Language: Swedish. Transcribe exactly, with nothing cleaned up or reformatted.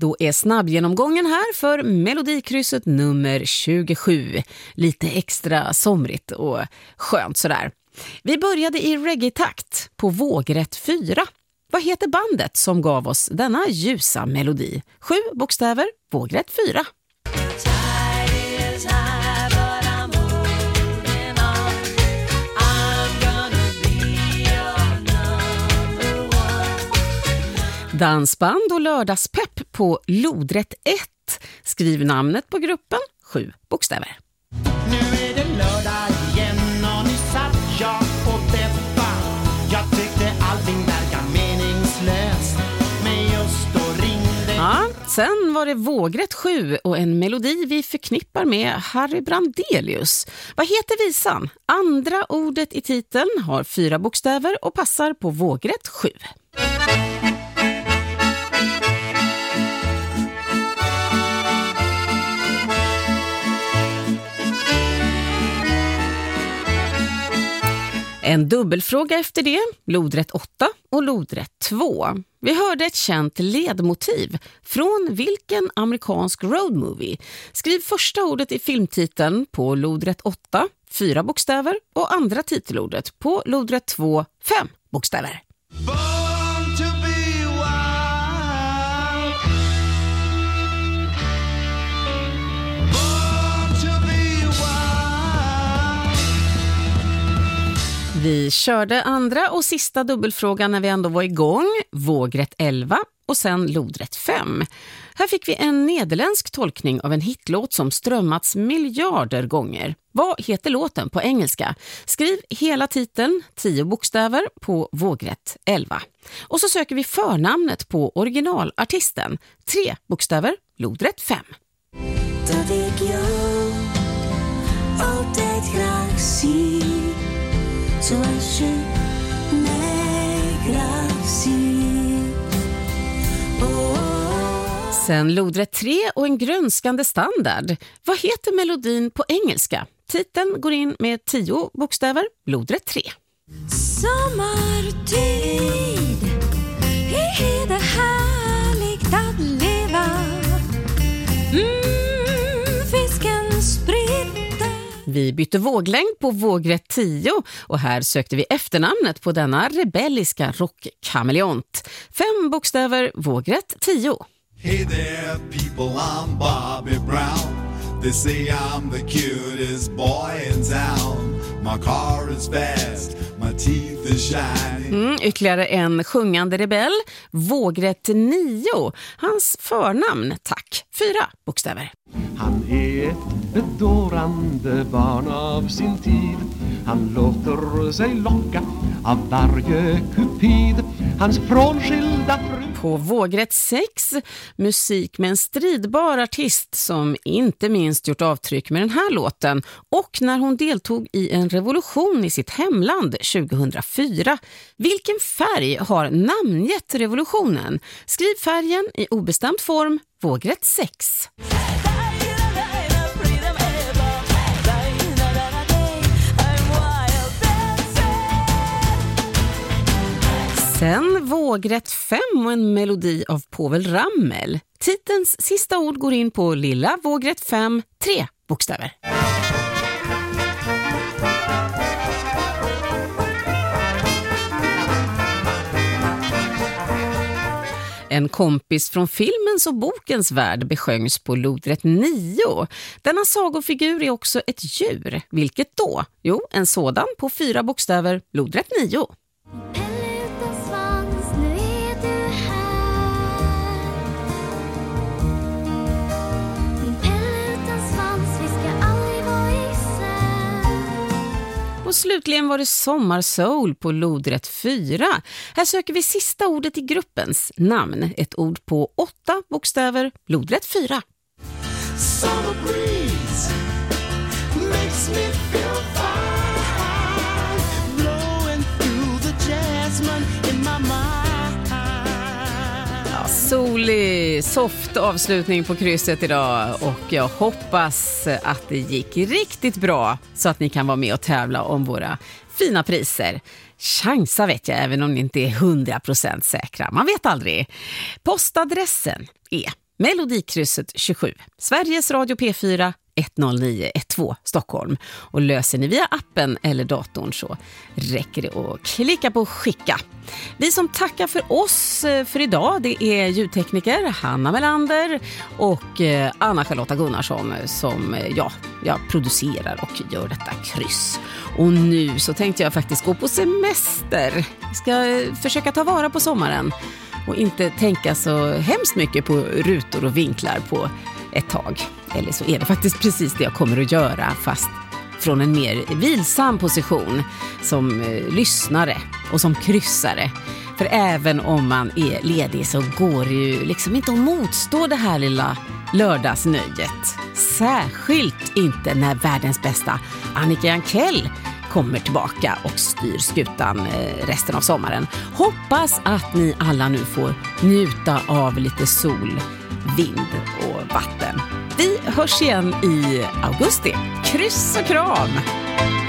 Då är snabbgenomgången här för Melodikrysset nummer tjugosju. Lite extra somrigt och skönt sådär. Vi började i reggae-takt på vågrätt fyra. Vad heter bandet som gav oss denna ljusa melodi? Sju bokstäver, vågrätt fyra. Dansband och lördagspepp på lodrätt ett. Skriv namnet på gruppen, sju bokstäver. Nu är det lördag igen och nu satt jag och deppa. Jag tyckte allting verkar meningslöst, men just då ringde... Ja, sen var det vågrätt sju och en melodi vi förknippar med Harry Brandelius. Vad heter visan? Andra ordet i titeln har fyra bokstäver och passar på vågrätt sju. En dubbelfråga efter det, lodrätt åtta och lodrätt två. Vi hörde ett känt ledmotiv. Från vilken amerikansk roadmovie? Skriv första ordet i filmtiteln på lodrätt åtta, fyra bokstäver, och andra titelordet på lodrätt två, fem bokstäver. Born to be wild. Born to be wild. Vi körde andra och sista dubbelfrågan när vi ändå var igång, vågrätt elva och sen lodrätt fem. Här fick vi en nederländsk tolkning av en hitlåt som strömmats miljarder gånger. Vad heter låten på engelska? Skriv hela titeln, tio bokstäver, på vågrätt elva. Och så söker vi förnamnet på originalartisten, tre bokstäver, lodrätt fem. Dat ik jou altijd graag zie, zoals je mij graag ziet. Oh. Sen lodrätt tre och en grönskande standard. Vad heter melodin på engelska? Titeln går in med tio bokstäver, lodrätt tre. Sommartid, är det härligt att leva. Mm, fisken spritter. Vi bytte våglängd på vågrätt tio och här sökte vi efternamnet på denna rebelliska rockkameleont. Fem bokstäver, vågrätt tio. Hey there people, I'm Bobby Brown. They say I'm the cutest boy in town. My car is fast, my teeth are shining. Mm, ytterligare en sjungande rebell, vågrätt nio. Hans förnamn, tack, fyra bokstäver. Han är ett bedårande barn av sin tid. Han låter sig locka av varje kupid. Hans frånskilda fru. På vågrätt sex, musik med en stridbar artist som inte minst gjort avtryck med den här låten och när hon deltog i en revolution i sitt hemland tjugohundrafyra. Vilken färg har namngett revolutionen? Skriv färgen i obestämd form, vågrätt sex. Sen vågrätt fem och en melodi av Povel Ramel. Titelns sista ord går in på lilla vågrätt fem, tre bokstäver. En kompis från filmens och bokens värld besjöngs på lodrätt nio. Denna sagofigur är också ett djur. Vilket då? Jo, en sådan på fyra bokstäver, lodrätt nio. Och slutligen var det sommarsoul på lodrätt fyra. Här söker vi sista ordet i gruppens namn. Ett ord på åtta bokstäver, lodrätt fyra. Summer breeze makes me feel fine, blowing through the jasmine in my mind. Ja, solig, soft avslutning på krysset idag och jag hoppas att det gick riktigt bra så att ni kan vara med och tävla om våra fina priser. Chansa vet jag, även om ni inte är hundra procent säkra. Man vet aldrig. Postadressen är Melodikrysset tjugosju, Sveriges Radio P fyra ett noll nio ett två Stockholm. Och löser ni via appen eller datorn så räcker det att klicka på skicka. Vi som tackar för oss för idag, det är ljudtekniker Hanna Melander och Anna-Charlotta Gunnarsson som ja, jag producerar och gör detta kryss. Och nu så tänkte jag faktiskt gå på semester. Jag ska försöka ta vara på sommaren och inte tänka så hemskt mycket på rutor och vinklar på ett tag. Eller så är det faktiskt precis det jag kommer att göra, fast från en mer vilsam position som eh, lyssnare och som kryssare. För även om man är ledig så går det ju liksom inte att motstå det här lilla lördagsnöjet. Särskilt inte när världens bästa Annika Jankell kommer tillbaka och styr skutan resten av sommaren. Hoppas att ni alla nu får njuta av lite sol, vind och vatten. Vi hörs igen i augusti. Kryss och kram!